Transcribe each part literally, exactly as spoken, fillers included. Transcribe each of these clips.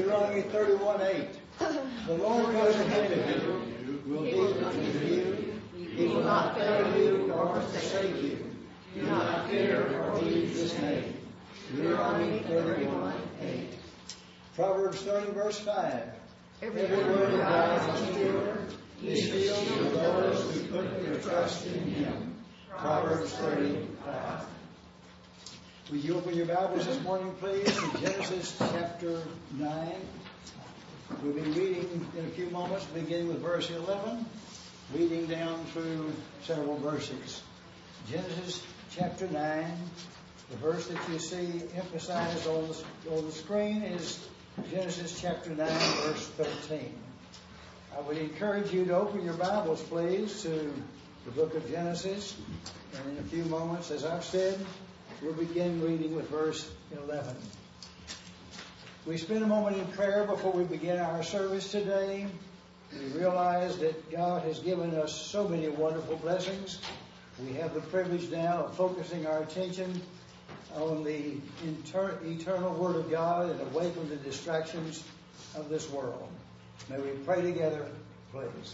Deuteronomy thirty-one eight. The Lord goes ahead of you, will be with you. He will not fail you nor forsake you. Do not fear or be dismayed. Deuteronomy thirty-one eight. Proverbs thirty verse five. Every word of God is pure. He shields for those who put their trust in Him. Proverbs thirty five. Will you open your Bibles this morning, please, to Genesis chapter nine. We'll be reading in a few moments, beginning with verse eleven, reading down through several verses. Genesis chapter nine, the verse that you see emphasized on the, on the screen is Genesis chapter nine, verse thirteen. I would encourage you to open your Bibles, please, to the book of Genesis. And in a few moments, as I've said, we'll begin reading with verse eleven. We spend a moment in prayer before we begin our service today. We realize that God has given us so many wonderful blessings. We have the privilege now of focusing our attention on the inter- eternal Word of God and away from the distractions of this world. May we pray together, please.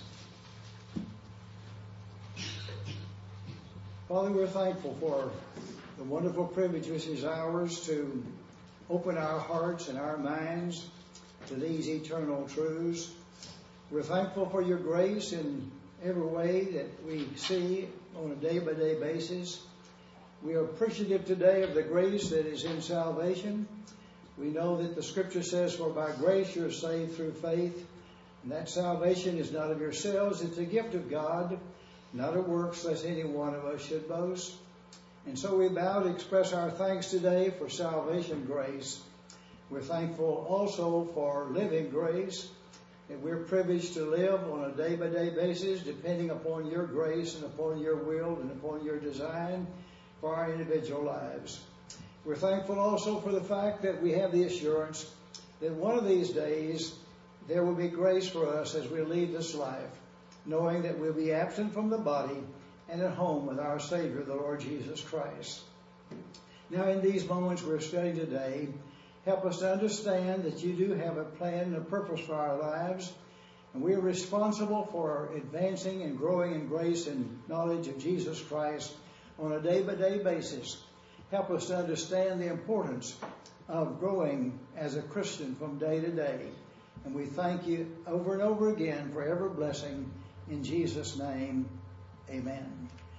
Father, we're thankful for the wonderful privilege which is ours to open our hearts and our minds to these eternal truths. We're thankful for your grace in every way that we see on a day-by-day basis. We are appreciative today of the grace that is in salvation. We know that the Scripture says, for by grace you're saved through faith. And that salvation is not of yourselves, it's a gift of God, not of works, lest any one of us should boast. And so we bow to express our thanks today for salvation grace. We're thankful also for living grace, that we're privileged to live on a day-by-day basis, depending upon your grace and upon your will and upon your design for our individual lives. We're thankful also for the fact that we have the assurance that one of these days there will be grace for us as we leave this life, knowing that we'll be absent from the body and at home with our Savior, the Lord Jesus Christ. Now, in these moments we're studying today, help us to understand that you do have a plan and a purpose for our lives, and we are responsible for advancing and growing in grace and knowledge of Jesus Christ on a day-by-day basis. Help us to understand the importance of growing as a Christian from day to day. And we thank you over and over again for every blessing. In Jesus' name, amen.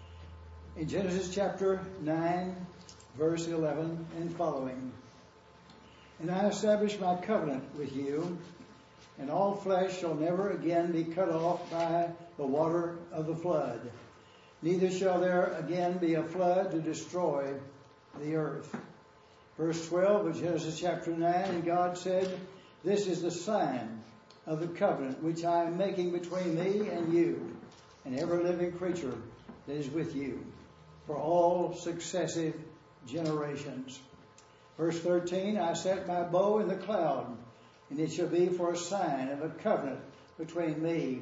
In Genesis chapter nine, verse eleven and following. And I establish my covenant with you, and all flesh shall never again be cut off by the water of the flood. Neither shall there again be a flood to destroy the earth. Verse twelve of Genesis chapter nine, and God said, this is the sign of the covenant which I am making between me and you, and every living creature that is with you, for all successive generations. Verse thirteen, I set my bow in the cloud, and it shall be for a sign of a covenant between me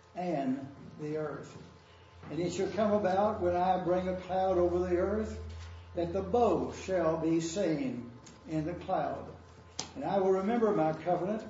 and the earth. And it shall come about when I bring a cloud over the earth, that the bow shall be seen in the cloud. And I will remember my covenant,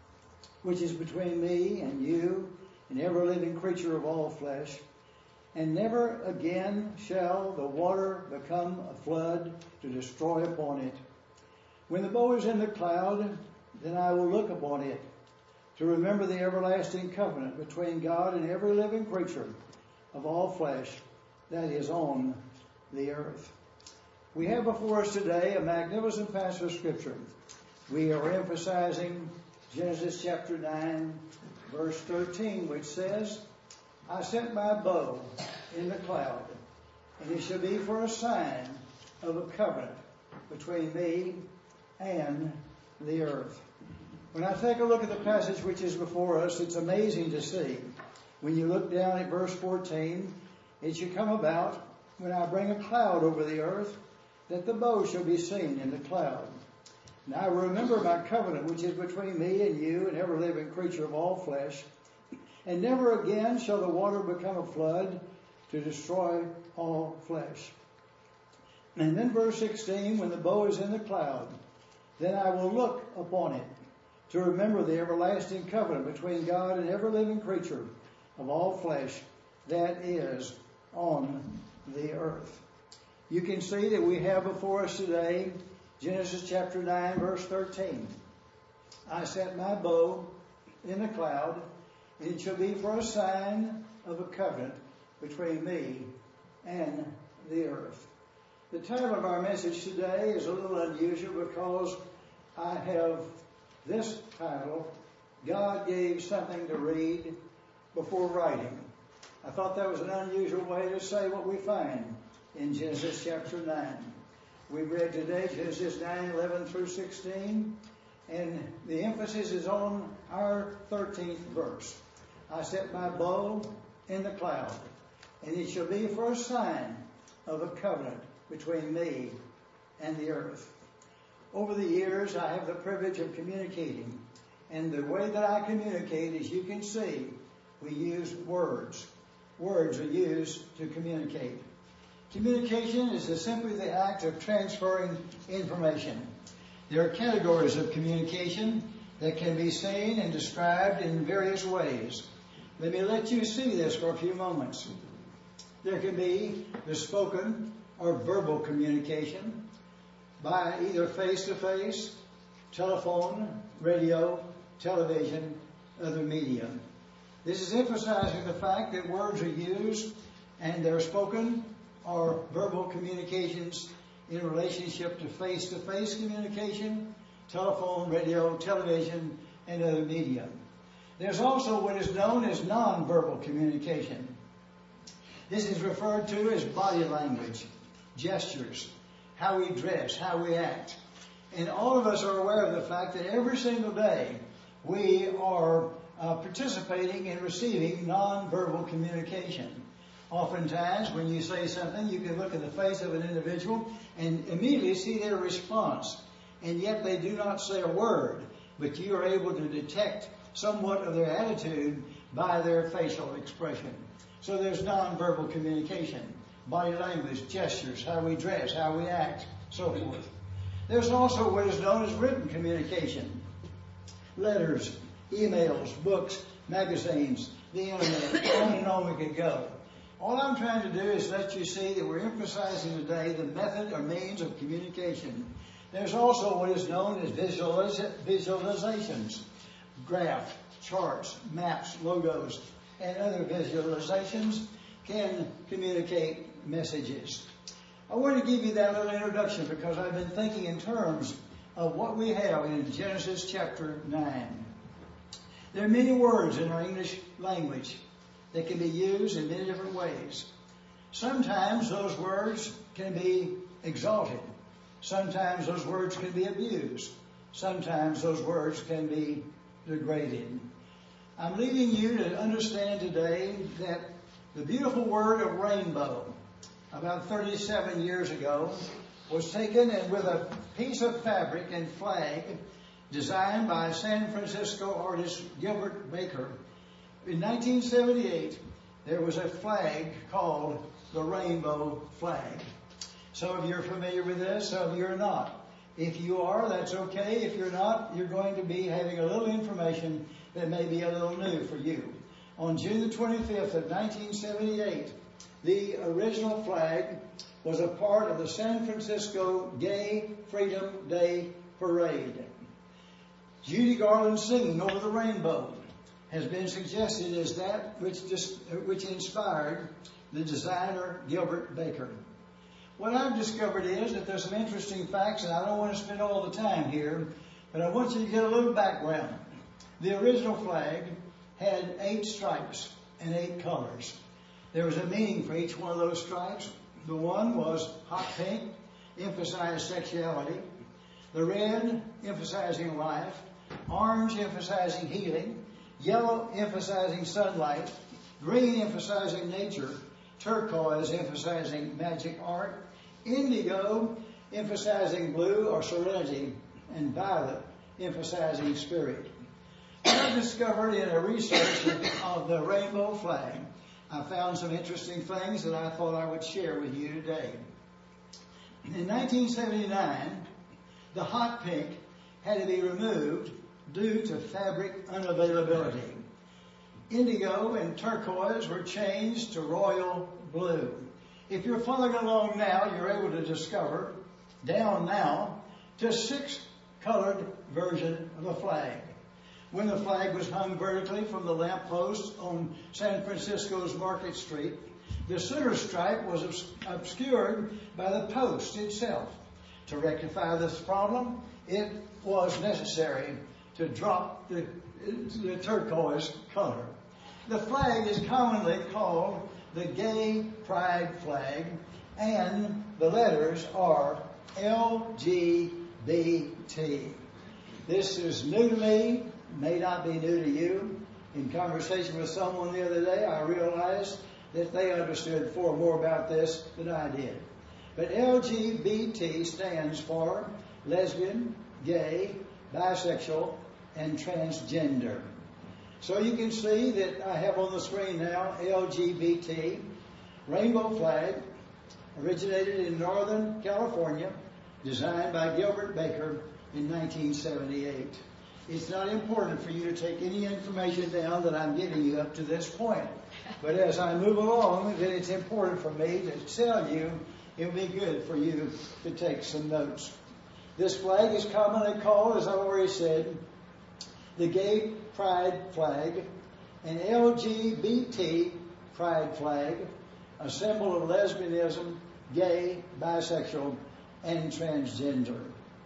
which is between me and you and every living creature of all flesh. And never again shall the water become a flood to destroy upon it. When the bow is in the cloud, then I will look upon it, to remember the everlasting covenant between God and every living creature of all flesh that is on the earth. We have before us today a magnificent passage of Scripture. We are emphasizing Genesis chapter nine, verse thirteen, which says, I set my bow in the cloud, and it shall be for a sign of a covenant between me and the earth. When I take a look at the passage which is before us, it's amazing to see. When you look down at verse fourteen, it shall come about when I bring a cloud over the earth, that the bow shall be seen in the cloud. And I will remember my covenant which is between me and you and every living creature of all flesh, and never again shall the water become a flood to destroy all flesh. And then verse sixteen, when the bow is in the cloud, then I will look upon it, to remember the everlasting covenant between God and every living creature of all flesh that is on the earth. You can see that we have before us today Genesis chapter nine, verse thirteen. I set my bow in the cloud, and it shall be for a sign of a covenant between me and the earth. The title of our message today is a little unusual because I have this title, God Gave Something to Read Before Writing. I thought that was an unusual way to say what we find in Genesis chapter nine. We read today Genesis nine, eleven through sixteen, and the emphasis is on our thirteenth verse. I set my bow in the cloud, and it shall be for a sign of a covenant between me and the earth. Over the years, I have the privilege of communicating, and the way that I communicate, as you can see, we use words. Words are used to communicate. Communication is simply the act of transferring information. There are categories of communication that can be seen and described in various ways. Let me let you see this for a few moments. There can be the spoken or verbal communication by either face-to-face, telephone, radio, television, other media. This is emphasizing the fact that words are used and they're spoken or verbal communications in relationship to face-to-face communication, telephone, radio, television, and other media. There's also what is known as nonverbal communication. This is referred to as body language, gestures, how we dress, how we act. And all of us are aware of the fact that every single day we are uh, participating in receiving nonverbal communication. Oftentimes, when you say something, you can look at the face of an individual and immediately see their response. And yet they do not say a word, but you are able to detect somewhat of their attitude by their facial expression. So there's nonverbal communication, body language, gestures, how we dress, how we act, so forth. There's also what is known as written communication. Letters, emails, books, magazines, the internet, on and on we could go. All I'm trying to do is let you see that we're emphasizing today the method or means of communication. There's also what is known as visualiz- visualizations, graphs, charts, maps, logos, and other visualizations can communicate messages. I want to give you that little introduction because I've been thinking in terms of what we have in Genesis chapter nine. There are many words in our English language that can be used in many different ways. Sometimes those words can be exalted. Sometimes those words can be abused. Sometimes those words can be degraded. I'm leading you to understand today that the beautiful word of rainbow, about thirty-seven years ago, was taken and with a piece of fabric and flag designed by San Francisco artist Gilbert Baker. In nineteen seventy-eight, there was a flag called the rainbow flag. Some of you are familiar with this, some of you are not. If you are, that's okay. If you're not, you're going to be having a little information that may be a little new for you. On June the twenty-fifth of nineteen seventy-eight, the original flag was a part of the San Francisco Gay Freedom Day Parade. Judy Garland singing Over the Rainbow has been suggested as that which, just, which inspired the designer Gilbert Baker. What I've discovered is that there's some interesting facts, and I don't want to spend all the time here, but I want you to get a little background. The original flag had eight stripes and eight colors. There was a meaning for each one of those stripes. The one was hot pink, emphasized sexuality. The red, emphasizing life. Orange, emphasizing healing. Yellow, emphasizing sunlight. Green, emphasizing nature. Turquoise, emphasizing magic art. Indigo, emphasizing blue or serenity. And violet, emphasizing spirit. I discovered in a research of the rainbow flag, I found some interesting things that I thought I would share with you today. In nineteen seventy-nine, the hot pink had to be removed due to fabric unavailability. Indigo and turquoise were changed to royal blue. If you're following along now, you're able to discover, down now, to six-colored version of the flag. When the flag was hung vertically from the lamppost on San Francisco's Market Street, the center stripe was obs- obscured by the post itself. To rectify this problem, it was necessary to drop the, the turquoise color. The flag is commonly called the Gay Pride flag, and the letters are L G B T. This is new to me, may not be new to you. In conversation with someone the other day, I realized that they understood far more about this than I did. But L G B T stands for lesbian, gay, bisexual, and transgender. So you can see that I have on the screen now L G B T, rainbow flag, originated in Northern California, designed by Gilbert Baker in nineteen seventy-eight. It's not important for you to take any information down that I'm giving you up to this point. But as I move along, then it's important for me to tell you it will be good for you to take some notes. This flag is commonly called, as I've already said, the Gay Pride flag, an L G B T pride flag, a symbol of lesbianism, gay, bisexual, and transgender.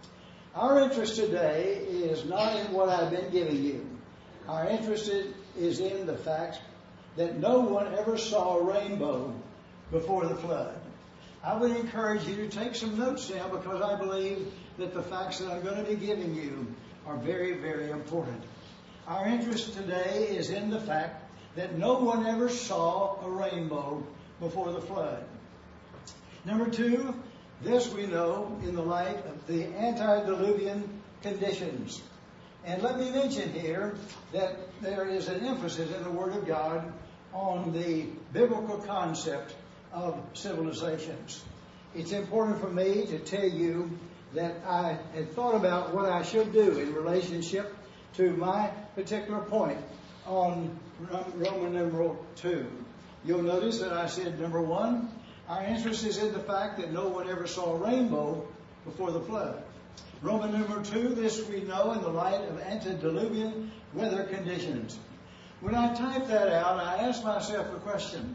Our interest today is not in what I've been giving you. Our interest is in the fact that no one ever saw a rainbow before the flood. I would encourage you to take some notes down because I believe that the facts that I'm going to be giving you are very, very important. Our interest today is in the fact that no one ever saw a rainbow before the flood. Number two, this we know in the light of the antediluvian conditions. And let me mention here that there is an emphasis in the Word of God on the biblical concept of civilizations. It's important for me to tell you that I had thought about what I should do in relationship to my particular point on Roman numeral two. You'll notice that I said, number one, our interest is in the fact that no one ever saw a rainbow before the flood. Roman numeral two, this we know in the light of antediluvian weather conditions. When I typed that out, I asked myself the question,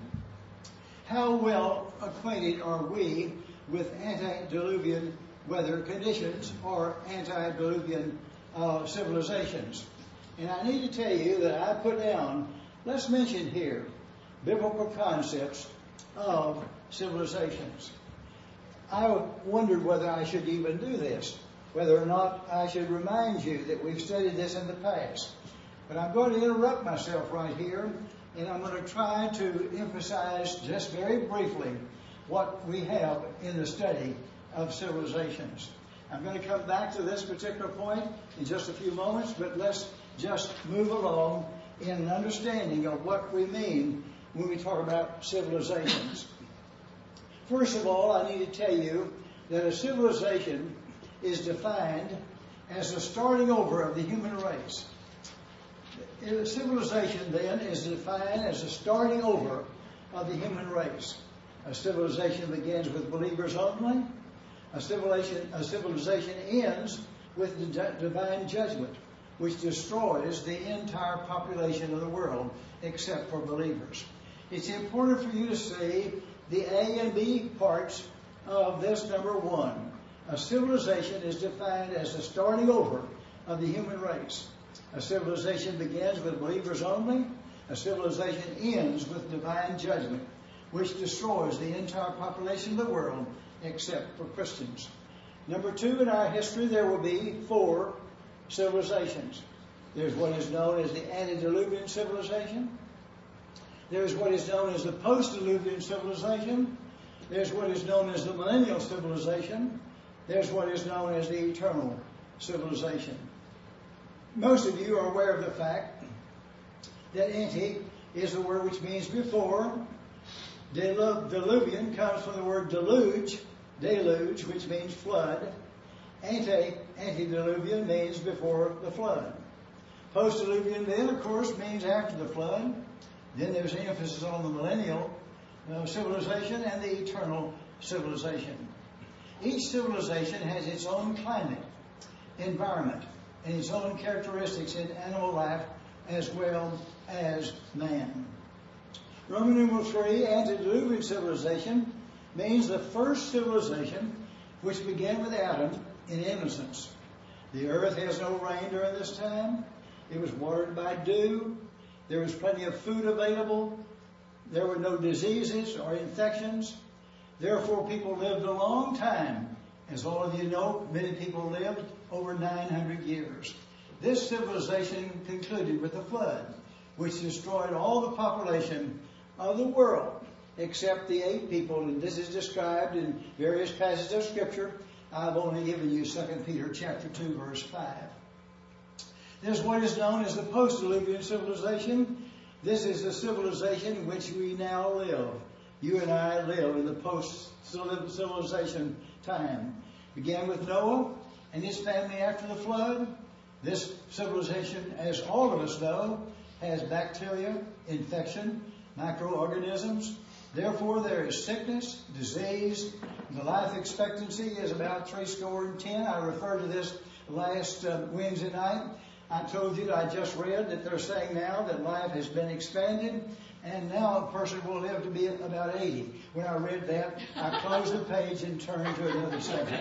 how well acquainted are we with antediluvian weather conditions or antediluvian uh, civilizations? And I need to tell you that I put down, let's mention here, biblical concepts of civilizations. I wondered whether I should even do this, whether or not I should remind you that we've studied this in the past. But I'm going to interrupt myself right here, and I'm going to try to emphasize just very briefly what we have in the study of civilizations. I'm going to come back to this particular point in just a few moments, but let's just move along in an understanding of what we mean when we talk about civilizations. First of all, I need to tell you that a civilization is defined as the starting over of the human race. A civilization, then, is defined as the starting over of the human race. A civilization begins with believers only. A civilization, a civilization ends with the divine judgment, which destroys the entire population of the world except for believers. It's important for you to see the A and B parts of this number one. A civilization is defined as the starting over of the human race. A civilization begins with believers only. A civilization ends with divine judgment, which destroys the entire population of the world except for Christians. Number two, in our history, there will be four civilizations. There's what is known as the antediluvian civilization. There's what is known as the post-diluvian civilization. There's what is known as the millennial civilization. There's what is known as the eternal civilization. Most of you are aware of the fact that ante is the word which means before. Diluvian comes from the word deluge, deluge, which means flood. Ante, antediluvian means before the flood. Post-diluvian then, of course, means after the flood. Then there's an emphasis on the millennial uh, civilization and the eternal civilization. Each civilization has its own climate, environment, and its own characteristics in animal life as well as man. Roman numeral three, antediluvian civilization, means the first civilization which began with Adam in innocence. The earth has no rain during this time. It was watered by dew. There was plenty of food available. There were no diseases or infections. Therefore, people lived a long time. As all of you know, many people lived over nine hundred years. This civilization concluded with the flood, which destroyed all the population of the world, except the eight people, and this is described in various passages of Scripture. I've only given you Second Peter chapter two, verse five. This is what is known as the post-diluvian civilization. This is the civilization in which we now live. You and I live in the post-civilization time. Began with Noah and his family after the flood. This civilization, as all of us know, has bacteria, infection, microorganisms. Therefore, there is sickness, disease. The life expectancy is about three score and ten. I referred to this last uh, Wednesday night. I told you that I just read that they're saying now that life has been expanded, and now a person will live to be about eighty. When I read that, I closed the page and turned to another subject.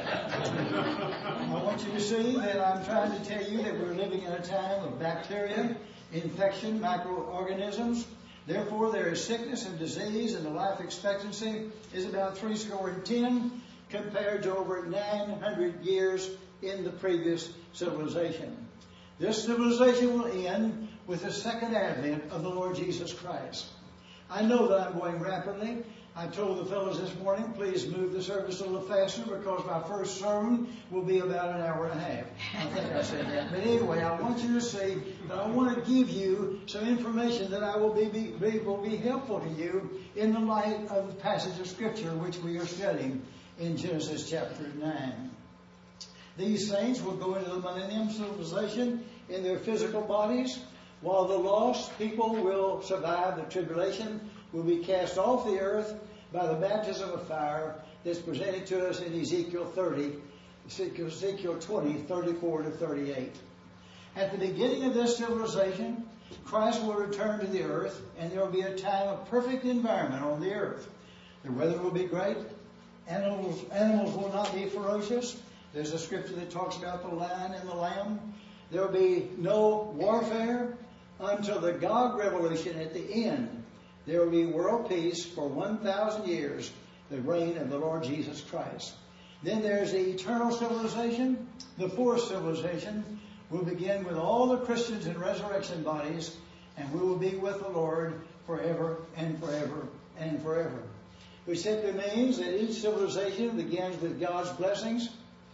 I want you to see that I'm trying to tell you that we're living in a time of bacteria, infection, microorganisms. Therefore, there is sickness and disease, and the life expectancy is about three score and ten, compared to over nine hundred years in the previous civilization. This civilization will end with the second advent of the Lord Jesus Christ. I know that I'm going rapidly. I told the fellows this morning, please move the service a little faster because my first sermon will be about an hour and a half. I think I said that. But anyway, I want you to see that I want to give you some information that I will be, be will be helpful to you in the light of the passage of Scripture which we are studying in Genesis chapter nine. These saints will go into the millennium civilization in their physical bodies, while the lost people will survive the tribulation, will be cast off the earth by the baptism of fire that's presented to us in Ezekiel thirty, Ezekiel twenty, thirty-four to thirty-eight. At the beginning of this civilization, Christ will return to the earth, and there will be a time of perfect environment on the earth. The weather will be great. Animals, animals will not be ferocious. There's a scripture that talks about the lion and the lamb. There will be no warfare until the God revolution at the end. There will be world peace for one thousand years, the reign of the Lord Jesus Christ. Then there's the eternal civilization. The fourth civilization will begin with all the Christians in resurrection bodies, and we will be with the Lord forever and forever and forever. Which simply means that each civilization begins with God's blessings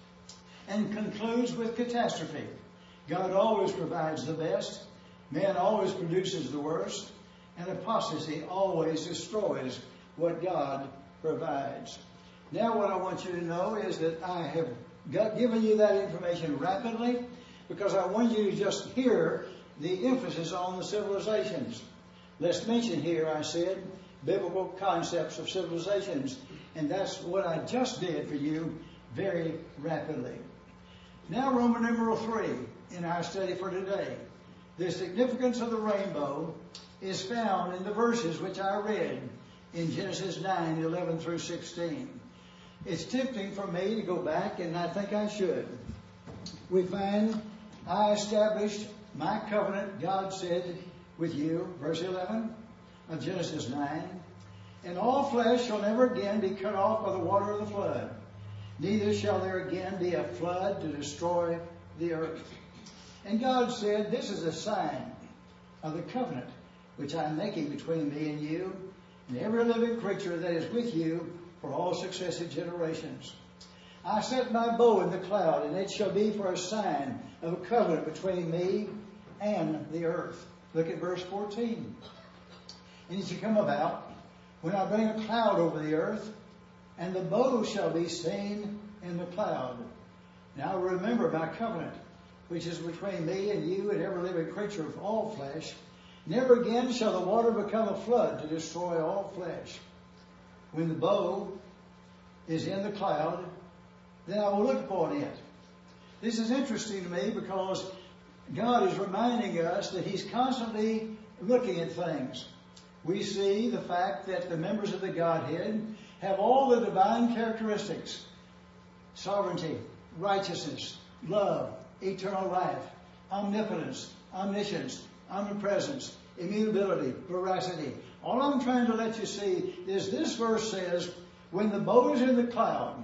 and concludes with catastrophe. God always provides the best. Man always produces the worst. And apostasy always destroys what God provides. Now what I want you to know is that I have got, given you that information rapidly because I want you to just hear the emphasis on the civilizations. Let's mention here, I said, biblical concepts of civilizations. And that's what I just did for you very rapidly. Now Roman numeral three in our study for today. The significance of the rainbow is found in the verses which I read in Genesis nine, eleven through sixteen. It's tempting for me to go back, and I think I should. We find, I established my covenant, God said, with you, verse eleven of Genesis nine, and all flesh shall never again be cut off by the water of the flood. Neither shall there again be a flood to destroy the earth. And God said, this is a sign of the covenant which I am making between me and you and every living creature that is with you for all successive generations. I set my bow in the cloud, and it shall be for a sign of a covenant between me and the earth. Look at verse fourteen. And it shall come about when I bring a cloud over the earth, and the bow shall be seen in the cloud. Now remember my covenant. which is between me and you and every living creature of all flesh. Never again shall the water become a flood to destroy all flesh. When the bow is in the cloud, then I will look upon it. This is interesting to me because God is reminding us that He's constantly looking at things. We see the fact that the members of the Godhead have all the divine characteristics: sovereignty, righteousness, love, eternal life, omnipotence, omniscience, omnipresence, immutability, veracity. All I'm trying to let you see is this verse says, when the bow is in the cloud,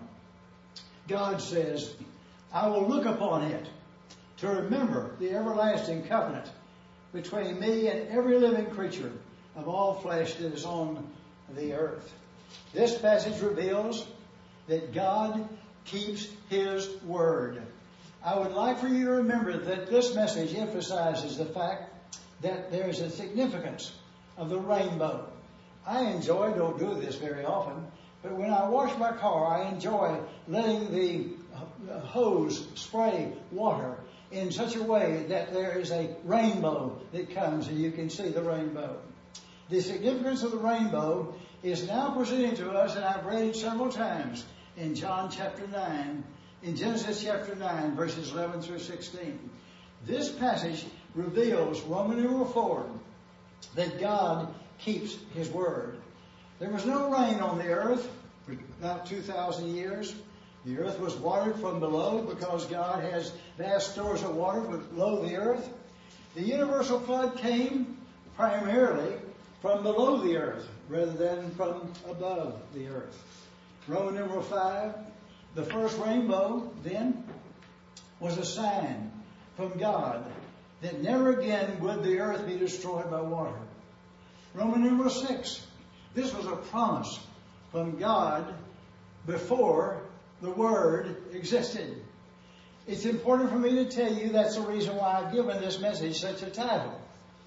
God says, I will look upon it to remember the everlasting covenant between me and every living creature of all flesh that is on the earth. This passage reveals that God keeps His word. I would like for you to remember that this message emphasizes the fact that there is a significance of the rainbow. I enjoy, don't do this very often, but when I wash my car, I enjoy letting the hose spray water in such a way that there is a rainbow that comes and you can see the rainbow. The significance of the rainbow is now presented to us, and I've read it several times in John chapter nine, in Genesis chapter nine, verses eleven through sixteen. This passage reveals, Roman numeral four, that God keeps His word. There was no rain on the earth for about two thousand years. The earth was watered from below because God has vast stores of water below the earth. The universal flood came primarily from below the earth rather than from above the earth. Roman numeral five, the first rainbow then was a sign from God that never again would the earth be destroyed by water. Roman numeral six, this was a promise from God before the Word existed. It's important for me to tell you that's the reason why I've given this message such a title.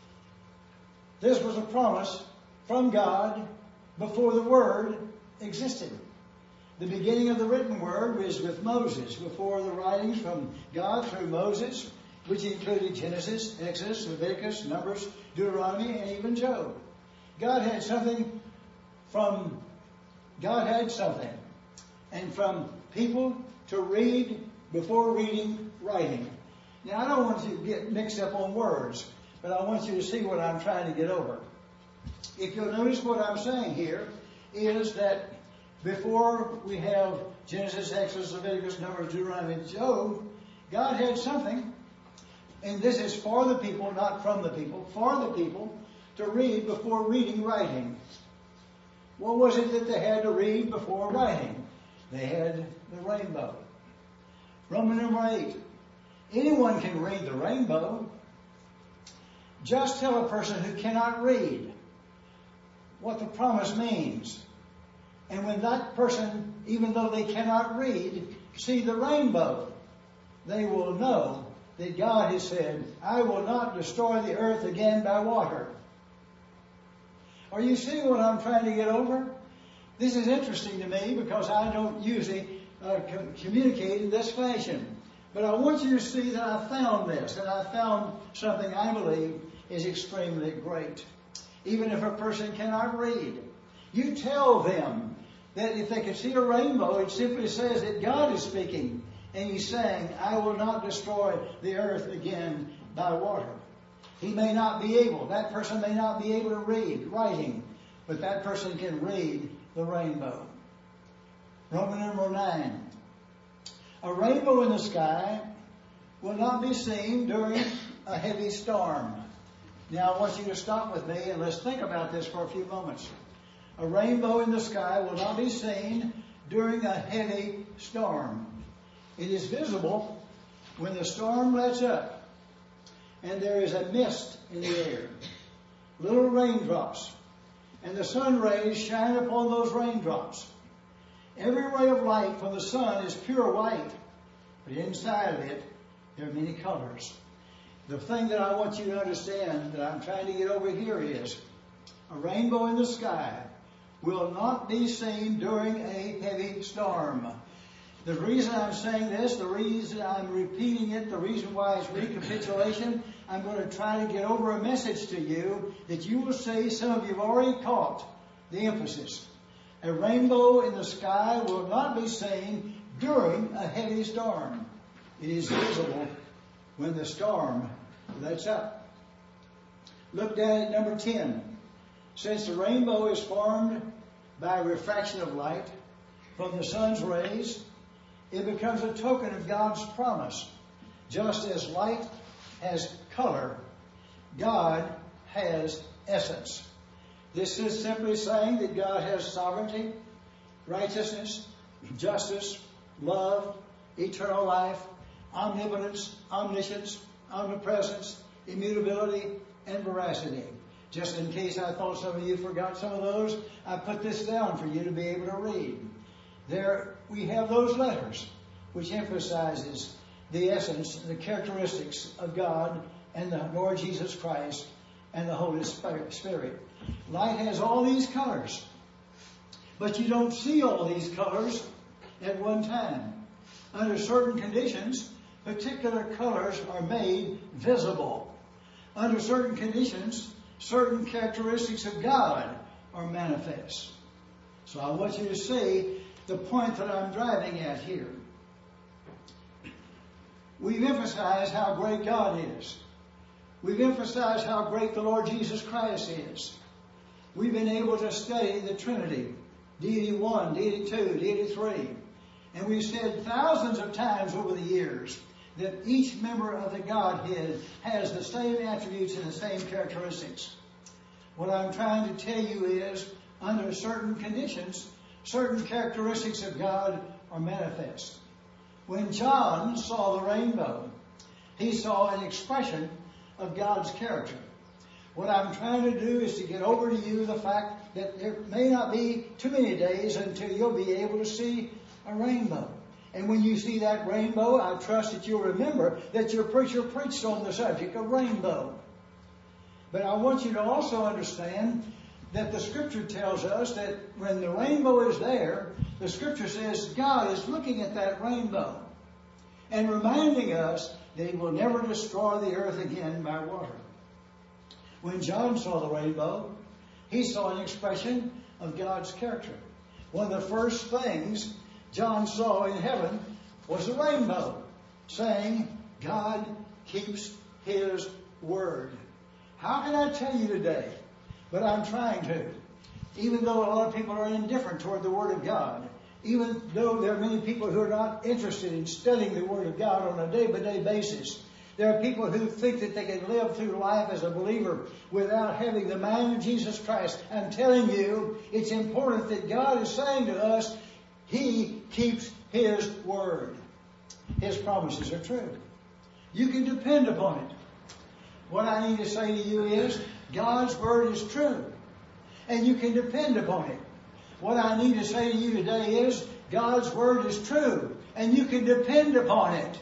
This was a promise from God before the Word existed. The beginning of the written Word was with Moses, before the writings from God through Moses, which included Genesis, Exodus, Leviticus, Numbers, Deuteronomy, and even Job. God had something from, God had something. And from people to read before reading, writing. Now, I don't want you to get mixed up on words, but I want you to see what I'm trying to get over. If you'll notice what I'm saying here is that before we have Genesis, Exodus, Leviticus, Numbers, Deuteronomy, and Job, God had something, and this is for the people, not from the people, for the people to read before reading, writing. What was it that they had to read before writing? They had the rainbow. Roman number eight. Anyone can read the rainbow. Just tell a person who cannot read what the promise means. And when that person, even though they cannot read, see the rainbow, they will know that God has said, I will not destroy the earth again by water. Are you seeing what I'm trying to get over? This is interesting to me because I don't usually uh, com- communicate in this fashion. But I want you to see that I found this, and I found something I believe is extremely great. Even if a person cannot read, you tell them that if they can see a rainbow, it simply says that God is speaking. And He's saying, I will not destroy the earth again by water. He may not be able, that person may not be able to read writing, but that person can read the rainbow. Roman numeral nine. A rainbow in the sky will not be seen during a heavy storm. Now I want you to stop with me and let's think about this for a few moments. A rainbow in the sky will not be seen during a heavy storm. It is visible when the storm lets up and there is a mist in the air, little raindrops, and the sun rays shine upon those raindrops. Every ray of light from the sun is pure white, but inside of it there are many colors. The thing that I want you to understand that I'm trying to get over here is a rainbow in the sky will not be seen during a heavy storm. The reason I'm saying this, the reason I'm repeating it, the reason why it's recapitulation, I'm going to try to get over a message to you that you will see, some of you have already caught the emphasis. A rainbow in the sky will not be seen during a heavy storm. It is visible when the storm lets up. Look down at number ten. Since the rainbow is formed by refraction of light from the sun's rays, it becomes a token of God's promise. Just as light has color, God has essence. This is simply saying that God has sovereignty, righteousness, justice, love, eternal life, omnipotence, omniscience, omnipresence, immutability, and veracity. Just in case I thought some of you forgot some of those, I put this down for you to be able to read. There we have those letters which emphasizes the essence, the characteristics of God and the Lord Jesus Christ and the Holy Spirit. Light has all these colors, but you don't see all these colors at one time. Under certain conditions, particular colors are made visible. Under certain conditions, certain characteristics of God are manifest. So I want you to see the point that I'm driving at here. We've emphasized how great God is. We've emphasized how great the Lord Jesus Christ is. We've been able to study the Trinity, Deity one, Deity two, Deity three. And we've said thousands of times over the years that each member of the Godhead has the same attributes and the same characteristics. What I'm trying to tell you is, under certain conditions, certain characteristics of God are manifest. When John saw the rainbow, he saw an expression of God's character. What I'm trying to do is to get over to you the fact that there may not be too many days until you'll be able to see a rainbow. And when you see that rainbow, I trust that you'll remember that your preacher preached on the subject of rainbow. But I want you to also understand that the Scripture tells us that when the rainbow is there, the Scripture says God is looking at that rainbow and reminding us that He will never destroy the earth again by water. When John saw the rainbow, he saw an expression of God's character. One of the first things John saw in heaven was a rainbow, saying, God keeps His word. How can I tell you today? But I'm trying to. Even though a lot of people are indifferent toward the Word of God, even though there are many people who are not interested in studying the Word of God on a day-by-day basis, there are people who think that they can live through life as a believer without having the mind of Jesus Christ. I'm telling you, it's important that God is saying to us, He keeps His word. His promises are true. You can depend upon it. What I need to say to you is, God's word is true, and you can depend upon it. What I need to say to you today is, God's word is true, and you can depend upon it.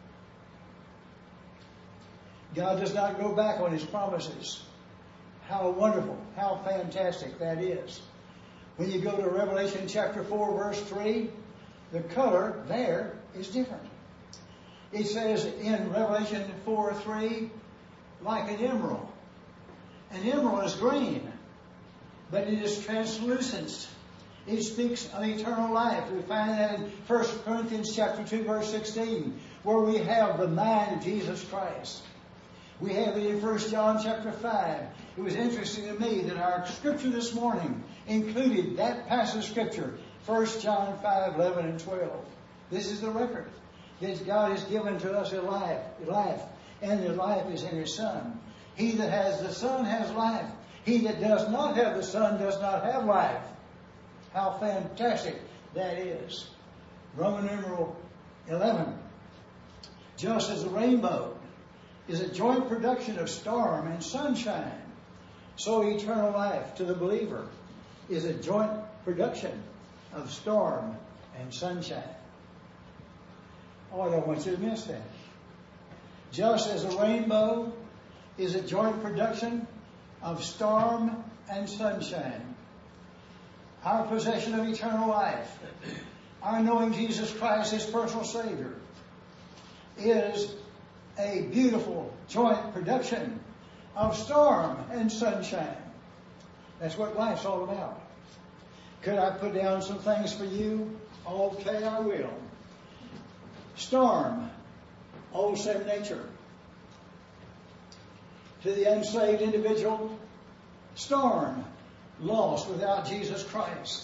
God does not go back on His promises. How wonderful, how fantastic that is. When you go to Revelation chapter four, verse three, the color there is different. It says in Revelation four three, like an emerald. An emerald is green, but it is translucent. It speaks of eternal life. We find that in First Corinthians chapter two, verse sixteen, where we have the mind of Jesus Christ. We have it in First John chapter five. It was interesting to me that our scripture this morning included that passage of scripture, First John five, eleven and twelve. This is the record that God has given to us a life, a life, and the life is in His Son. He that has the Son has life. He that does not have the Son does not have life. How fantastic that is. Roman numeral eleven. Just as the rainbow is a joint production of storm and sunshine, so eternal life to the believer is a joint production of storm and sunshine. Oh, I don't want you to miss that. Just as a rainbow is a joint production of storm and sunshine, our possession of eternal life our knowing Jesus Christ as personal Savior is a beautiful joint production of storm and sunshine. That's what life's all about. Could I put down some things for you? Okay, I will. Storm, old sin nature. To the unsaved individual, storm, lost without Jesus Christ.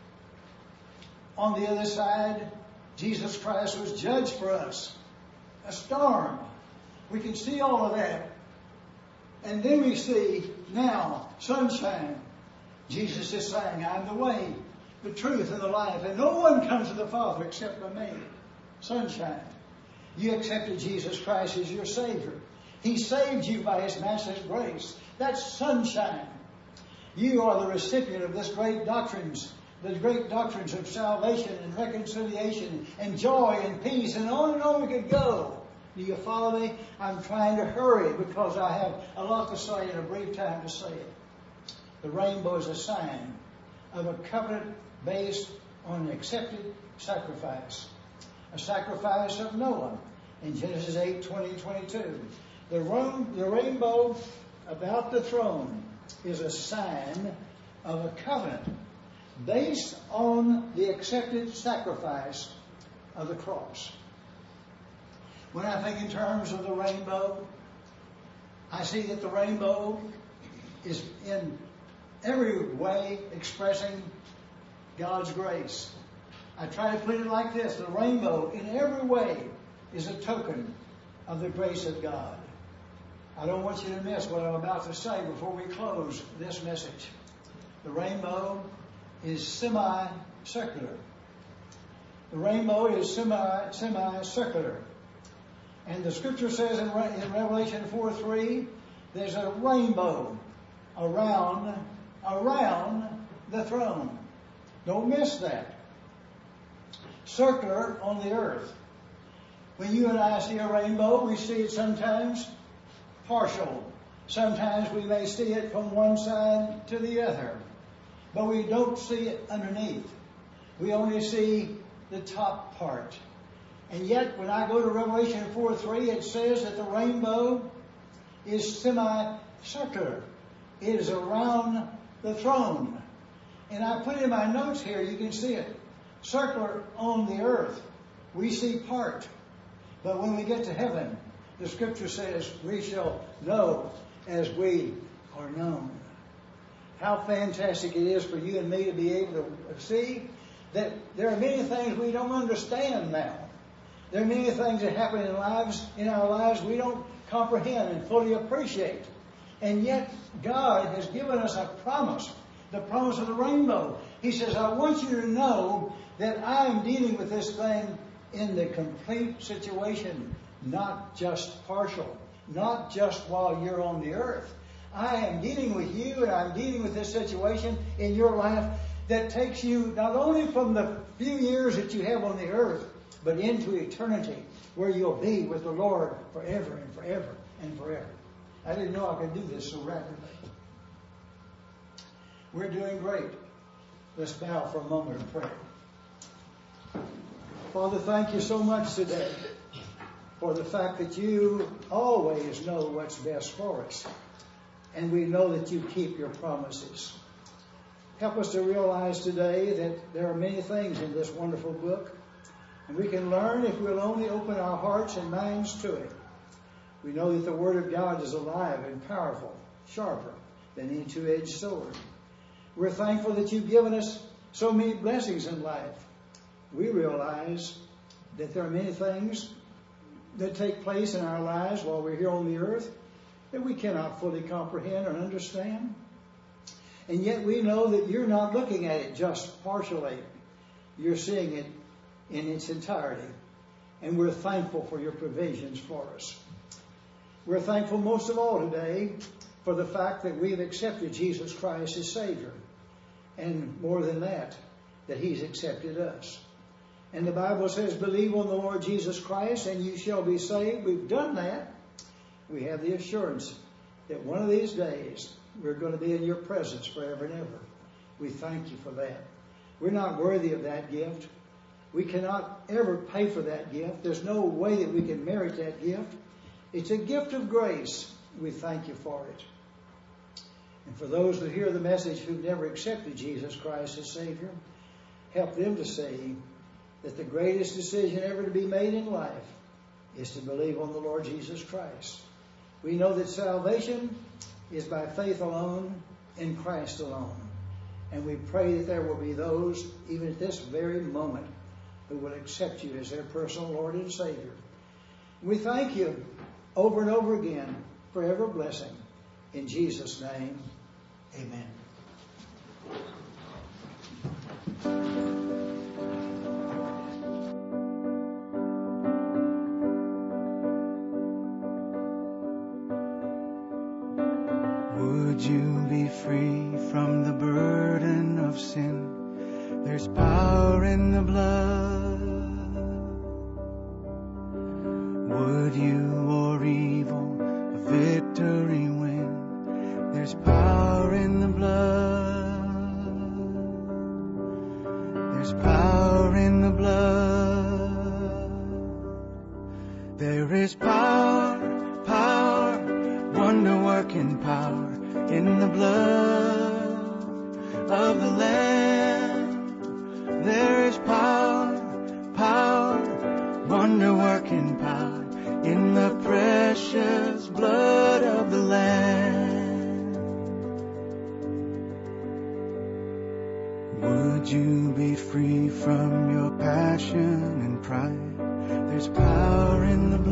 On the other side, Jesus Christ was judged for us. A storm. We can see all of that. And then we see now sunshine. Jesus is saying, I'm the way, the truth, and the life. And no one comes to the Father except by me. Sunshine. You accepted Jesus Christ as your Savior. He saved you by His matchless grace. That's sunshine. You are the recipient of this great doctrines, the great doctrines of salvation and reconciliation and joy and peace, and on and on we could go. Do you follow me? I'm trying to hurry because I have a lot to say in a brief time to say it. The rainbow is a sign of a covenant based on an accepted sacrifice. A sacrifice of Noah in Genesis eight, twenty and twenty-two. The, ro- the rainbow about the throne is a sign of a covenant based on the accepted sacrifice of the cross. When I think in terms of the rainbow, I see that the rainbow is in every way expressing God's grace. I try to put it like this. The rainbow in every way is a token of the grace of God. I don't want you to miss what I'm about to say before we close this message. The rainbow is semi-circular. The rainbow is semi, semi-circular. And the scripture says in, Re- in Revelation four three, there's a rainbow around, around the throne. Don't miss that. Circular on the earth. When you and I see a rainbow, we see it sometimes partial. Sometimes we may see it from one side to the other. But we don't see it underneath. We only see the top part. And yet, when I go to Revelation four three, it says that the rainbow is semi-circular. It is around the throne. And I put in my notes here, you can see it. Circular on the earth. We see part. But when we get to heaven, the scripture says, we shall know as we are known. How fantastic it is for you and me to be able to see that there are many things we don't understand now. There are many things that happen in lives, in our lives we don't comprehend and fully appreciate. And yet God has given us a promise, the promise of the rainbow. He says, I want you to know that I am dealing with this thing in the complete situation, not just partial, not just while you're on the earth. I am dealing with you, and I'm dealing with this situation in your life that takes you not only from the few years that you have on the earth, but into eternity, where you'll be with the Lord forever and forever and forever. I didn't know I could do this so rapidly. We're doing great. Let's bow for a moment of prayer. Father, thank you so much today for the fact that you always know what's best for us. And we know that you keep your promises. Help us to realize today that there are many things in this wonderful book. And we can learn if we'll only open our hearts and minds to it. We know that the Word of God is alive and powerful, sharper than any two-edged sword. We're thankful that you've given us so many blessings in life. We realize that there are many things that take place in our lives while we're here on the earth that we cannot fully comprehend or understand. And yet we know that you're not looking at it just partially. You're seeing it in its entirety. And we're thankful for your provisions for us. We're thankful most of all today for the fact that we've accepted Jesus Christ as Savior. And more than that, that He's accepted us. And the Bible says, believe on the Lord Jesus Christ and you shall be saved. We've done that. We have the assurance that one of these days we're going to be in your presence forever and ever. We thank you for that. We're not worthy of that gift. We cannot ever pay for that gift. There's no way that we can merit that gift. It's a gift of grace. We thank you for it. And for those who hear the message who've never accepted Jesus Christ as Savior, help them to see that the greatest decision ever to be made in life is to believe on the Lord Jesus Christ. We know that salvation is by faith alone, in Christ alone. And we pray that there will be those, even at this very moment, who will accept you as their personal Lord and Savior. We thank you over and over again for every blessing. In Jesus' name, amen. Would you be free from the burden of sin? There's power in the blood. Would you or evil a victory win? There's power in the blood. There's power in the blood. There is power, power, wonder-working power in the blood of the Lamb. There is power, power, wonder-working power in the precious blood of the Lamb. Would you be free from your passion and pride? There's power in the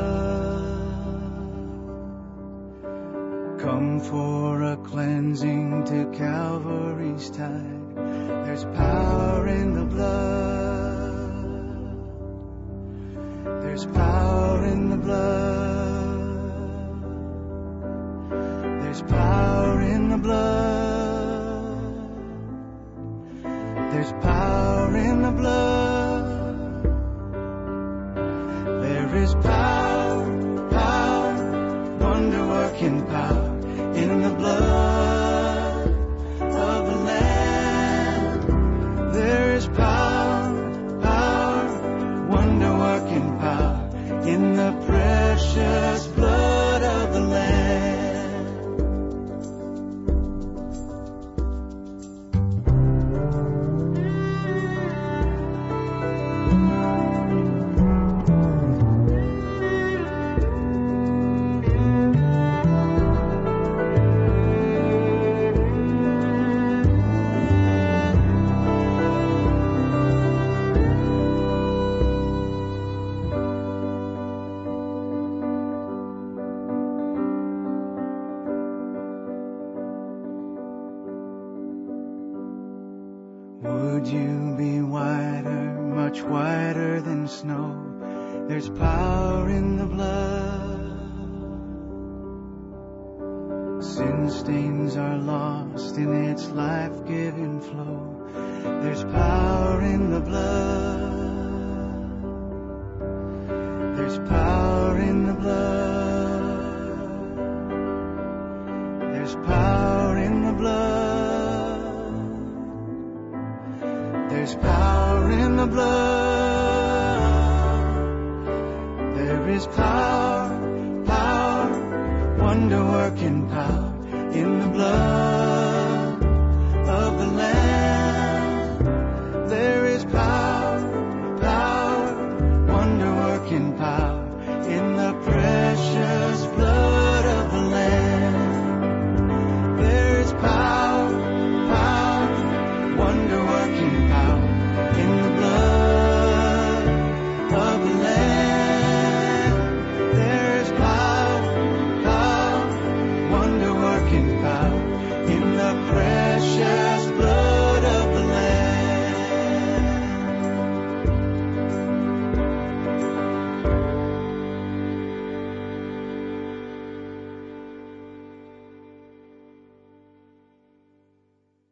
blood. Come for a cleansing to Calvary's tide. There's power in the blood. There's power in the blood. There's power in the blood. There's power in the blood. There is power, power, wonder-working power in the blood of the Lamb. There is power, power, wonder-working power in the precious blood of the Lamb. Would you be whiter, much whiter than snow? There's power in the blood. Sin stains are lost in its life-giving flow. There's power in the blood. There's power in the blood. There's power in the blood. There's power in the blood. There is power, power, wonder-working power in the blood